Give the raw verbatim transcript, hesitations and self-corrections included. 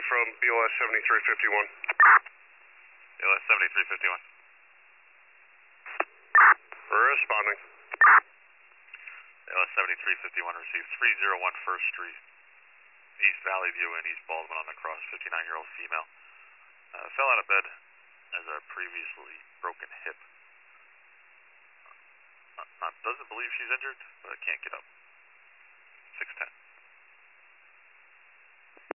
from B L S seventy-three fifty-one. B L S seventy-three fifty-one. Responding. B L S seventy-three fifty-one received three oh one First Street, East Valley View in East Baldwin on the cross, fifty-nine-year-old female. Uh, fell out of bed as a previously broken hip. Uh, not, doesn't believe she's injured, but can't get up. six ten.